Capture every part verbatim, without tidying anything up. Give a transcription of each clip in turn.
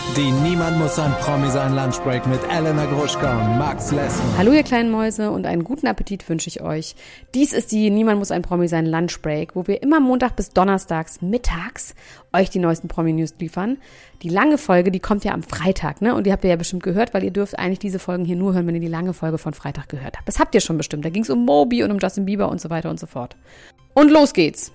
Die Niemand muss ein Promi sein Lunchbreak mit Elena Gruschka und Max Lessmann. Hallo ihr kleinen Mäuse und einen guten Appetit wünsche ich euch. Dies ist die Niemand muss ein Promi sein Lunchbreak, wo wir immer Montag bis Donnerstags mittags euch die neuesten Promi-News liefern. Die lange Folge, die kommt ja am Freitag, ne? Und die habt ihr ja bestimmt gehört, weil ihr dürft eigentlich diese Folgen hier nur hören, wenn ihr die lange Folge von Freitag gehört habt. Das habt ihr schon bestimmt. Da ging es um Moby und um Justin Bieber und so weiter und so fort. Und los geht's.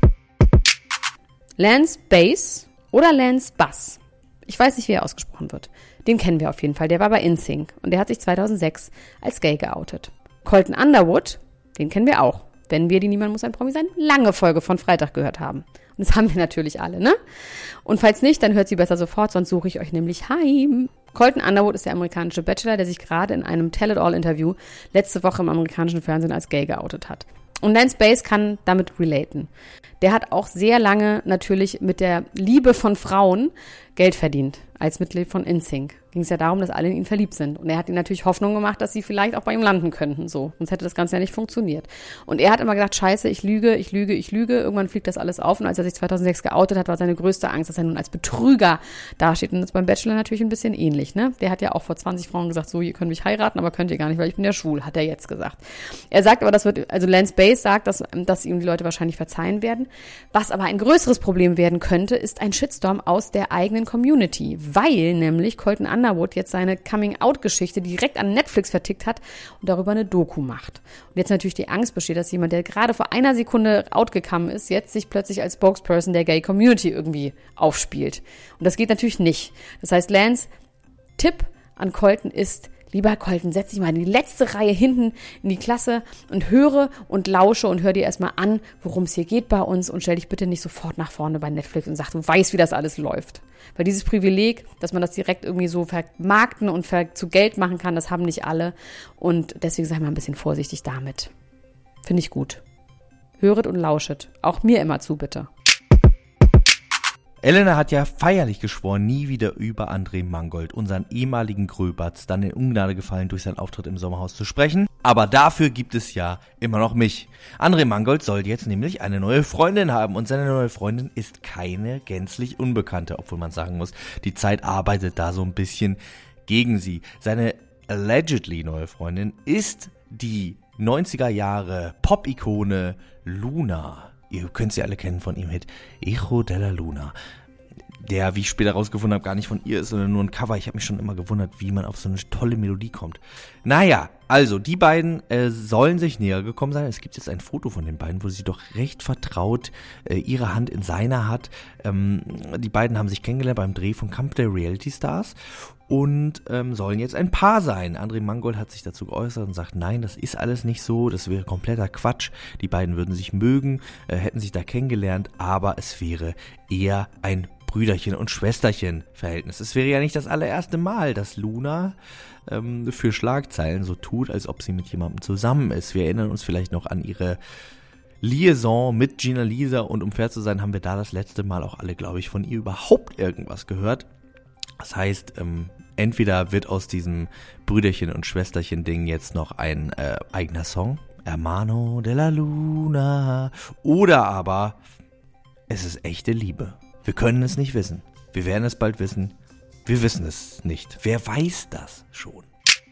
Lance Bass oder Lance Bass. Ich weiß nicht, wie er ausgesprochen wird. Den kennen wir auf jeden Fall. Der war bei InSync und der hat sich zweitausendsechs als gay geoutet. Colton Underwood, den kennen wir auch, wenn wir die Niemand muss ein Promi sein lange Folge von Freitag gehört haben. Und das haben wir natürlich alle, ne? Und falls nicht, dann hört sie besser sofort, sonst suche ich euch nämlich heim. Colton Underwood ist der amerikanische Bachelor, der sich gerade in einem Tell-It-All-Interview letzte Woche im amerikanischen Fernsehen als gay geoutet hat. Und Lance Bass kann damit relaten. Der hat auch sehr lange natürlich mit der Liebe von Frauen Geld verdient, als Mitglied von InSync. Ging es ja darum, dass alle in ihn verliebt sind. Und er hat ihnen natürlich Hoffnung gemacht, dass sie vielleicht auch bei ihm landen könnten. So, sonst hätte das Ganze ja nicht funktioniert. Und er hat immer gedacht, scheiße, ich lüge, ich lüge, ich lüge. Irgendwann fliegt das alles auf. Und als er sich zweitausendsechs geoutet hat, war seine größte Angst, dass er nun als Betrüger dasteht. Und das ist beim Bachelor natürlich ein bisschen ähnlich, ne? Der hat ja auch vor zwanzig Frauen gesagt, so, ihr könnt mich heiraten, aber könnt ihr gar nicht, weil ich bin ja schwul, hat er jetzt gesagt. Er sagt aber, das wird, also Lance Bass sagt, dass, dass ihm die Leute wahrscheinlich verzeihen werden. Was aber ein größeres Problem werden könnte, ist ein Shitstorm aus der eigenen Community. Weil nämlich Colton Underwood jetzt seine Coming-out-Geschichte direkt an Netflix vertickt hat und darüber eine Doku macht. Und jetzt natürlich die Angst besteht, dass jemand, der gerade vor einer Sekunde outgekommen ist, jetzt sich plötzlich als Spokesperson der Gay-Community irgendwie aufspielt. Und das geht natürlich nicht. Das heißt, Lance, Tipp an Colton ist, lieber Colton, setz dich mal in die letzte Reihe hinten in die Klasse und höre und lausche und hör dir erstmal an, worum es hier geht bei uns und stell dich bitte nicht sofort nach vorne bei Netflix und sag, du weißt, wie das alles läuft. Weil dieses Privileg, dass man das direkt irgendwie so vermarkten und ver- zu Geld machen kann, das haben nicht alle und deswegen sei mal ein bisschen vorsichtig damit. Finde ich gut. Höret und lauschet. Auch mir immer zu, bitte. Elena hat ja feierlich geschworen, nie wieder über André Mangold, unseren ehemaligen Gröberts, dann in Ungnade gefallen durch seinen Auftritt im Sommerhaus zu sprechen. Aber dafür gibt es ja immer noch mich. André Mangold soll jetzt nämlich eine neue Freundin haben und seine neue Freundin ist keine gänzlich Unbekannte, obwohl man sagen muss, die Zeit arbeitet da so ein bisschen gegen sie. Seine allegedly neue Freundin ist die neunziger Jahre Pop-Ikone Luna. Ihr könnt sie alle kennen von ihrem Hit Hijo de la Luna, der, wie ich später rausgefunden habe, gar nicht von ihr ist, sondern nur ein Cover. Ich habe mich schon immer gewundert, wie man auf so eine tolle Melodie kommt. Naja, also die beiden äh, sollen sich näher gekommen sein. Es gibt jetzt ein Foto von den beiden, wo sie doch recht vertraut äh, ihre Hand in seiner hat. Ähm, die beiden haben sich kennengelernt beim Dreh von Kampf der Reality Stars und ähm, sollen jetzt ein Paar sein. André Mangold hat sich dazu geäußert und sagt, nein, das ist alles nicht so, das wäre kompletter Quatsch. Die beiden würden sich mögen, äh, hätten sich da kennengelernt, aber es wäre eher ein Brüderchen- und Schwesterchen-Verhältnis. Es wäre ja nicht das allererste Mal, dass Luna ähm, für Schlagzeilen so tut, als ob sie mit jemandem zusammen ist. Wir erinnern uns vielleicht noch an ihre Liaison mit Gina Lisa und um fair zu sein, haben wir da das letzte Mal auch alle, glaube ich, von ihr überhaupt irgendwas gehört. Das heißt, ähm, entweder wird aus diesem Brüderchen- und Schwesterchen-Ding jetzt noch ein äh, eigener Song, Hermano de la Luna, oder aber es ist echte Liebe. Wir können es nicht wissen. Wir werden es bald wissen. Wir wissen es nicht. Wer weiß das schon?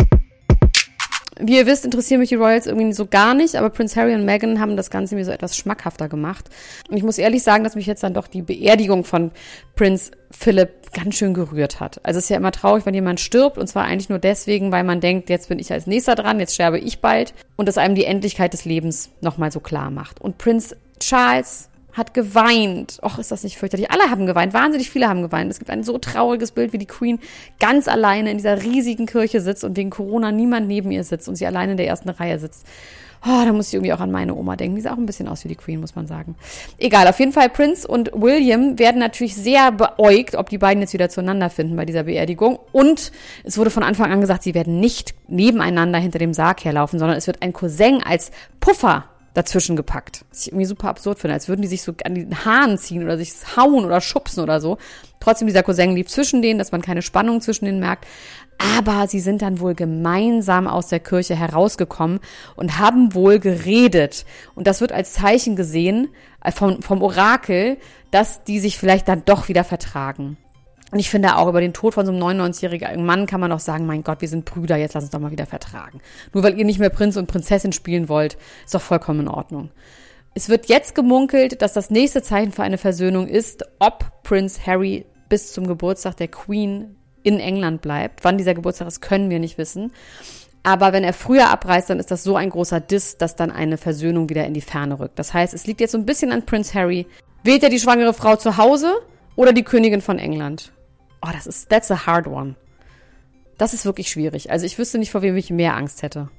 Wie ihr wisst, interessieren mich die Royals irgendwie so gar nicht, aber Prince Harry und Meghan haben das Ganze mir so etwas schmackhafter gemacht. Und ich muss ehrlich sagen, dass mich jetzt dann doch die Beerdigung von Prinz Philipp ganz schön gerührt hat. Also es ist ja immer traurig, wenn jemand stirbt, und zwar eigentlich nur deswegen, weil man denkt, jetzt bin ich als Nächster dran, jetzt sterbe ich bald, und das einem die Endlichkeit des Lebens nochmal so klar macht. Und Prinz Charles hat geweint. Och, ist das nicht fürchterlich. Alle haben geweint. Wahnsinnig viele haben geweint. Es gibt ein so trauriges Bild, wie die Queen ganz alleine in dieser riesigen Kirche sitzt und wegen Corona niemand neben ihr sitzt und sie alleine in der ersten Reihe sitzt. Oh, da muss ich irgendwie auch an meine Oma denken. Die sah auch ein bisschen aus wie die Queen, muss man sagen. Egal, auf jeden Fall, Prince und William werden natürlich sehr beäugt, ob die beiden jetzt wieder zueinander finden bei dieser Beerdigung. Und es wurde von Anfang an gesagt, sie werden nicht nebeneinander hinter dem Sarg herlaufen, sondern es wird ein Cousin als Puffer dazwischen gepackt. Was ich irgendwie super absurd finde, als würden die sich so an den Haaren ziehen oder sich hauen oder schubsen oder so. Trotzdem, dieser Cousin lief zwischen denen, dass man keine Spannung zwischen denen merkt. Aber sie sind dann wohl gemeinsam aus der Kirche herausgekommen und haben wohl geredet. Und das wird als Zeichen gesehen vom, vom Orakel, dass die sich vielleicht dann doch wieder vertragen. Und ich finde auch, über den Tod von so einem neunundneunzigjährigen Mann kann man auch sagen, mein Gott, wir sind Brüder, jetzt lass uns doch mal wieder vertragen. Nur weil ihr nicht mehr Prinz und Prinzessin spielen wollt, ist doch vollkommen in Ordnung. Es wird jetzt gemunkelt, dass das nächste Zeichen für eine Versöhnung ist, ob Prinz Harry bis zum Geburtstag der Queen in England bleibt. Wann dieser Geburtstag ist, können wir nicht wissen. Aber wenn er früher abreist, dann ist das so ein großer Diss, dass dann eine Versöhnung wieder in die Ferne rückt. Das heißt, es liegt jetzt so ein bisschen an Prinz Harry. Wählt er die schwangere Frau zu Hause oder die Königin von England? Oh, das ist, that's a hard one. Das ist wirklich schwierig. Also ich wüsste nicht, vor wem ich mehr Angst hätte.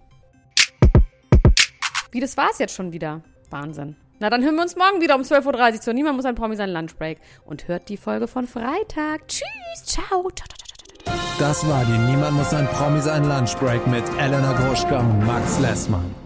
Wie, das war's jetzt schon wieder. Wahnsinn. Na, dann hören wir uns morgen wieder um zwölf Uhr dreißig zu Niemand muss ein Promi sein Lunchbreak. Und hört die Folge von Freitag. Tschüss, ciao. ciao, ciao, ciao. Das war die Niemand muss ein Promi sein Lunchbreak mit Elena Gruschka und Max Lessmann.